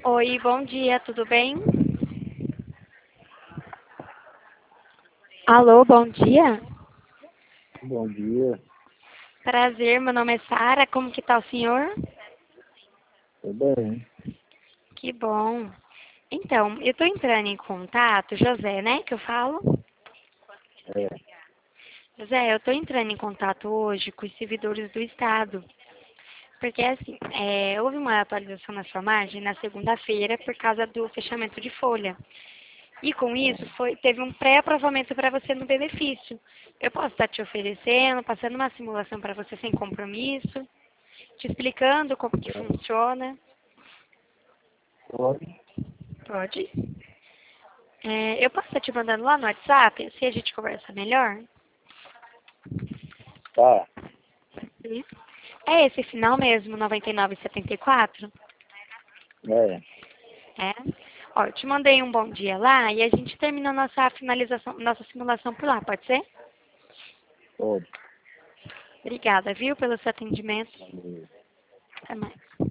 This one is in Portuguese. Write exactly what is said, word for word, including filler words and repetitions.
Oi, bom dia, tudo bem? Alô, bom dia. Bom dia, Prazer, meu nome é Sara, como que tá o senhor? tudo bem? Que bom. Então, eu tô entrando em contato, José, né, que eu falo? É, José, eu tô entrando em contato hoje com os servidores do Estado. Porque, assim, é, houve uma atualização na sua margem na segunda-feira por causa do fechamento de folha. E com isso, foi, teve um pré-aprovamento para você no benefício. Eu posso estar te oferecendo, passando uma simulação para você sem compromisso, te explicando como que funciona. pode? Pode? É, eu posso estar te mandando lá no WhatsApp, assim a gente conversa melhor? Tá, Sim. É esse final mesmo, noventa e nove e setenta e quatro? é, É. Ó, eu te mandei um bom dia lá e a gente termina a nossa finalização, nossa simulação por lá, pode ser? pode. Obrigada, viu, pelo seu atendimento. Valeu. Até mais.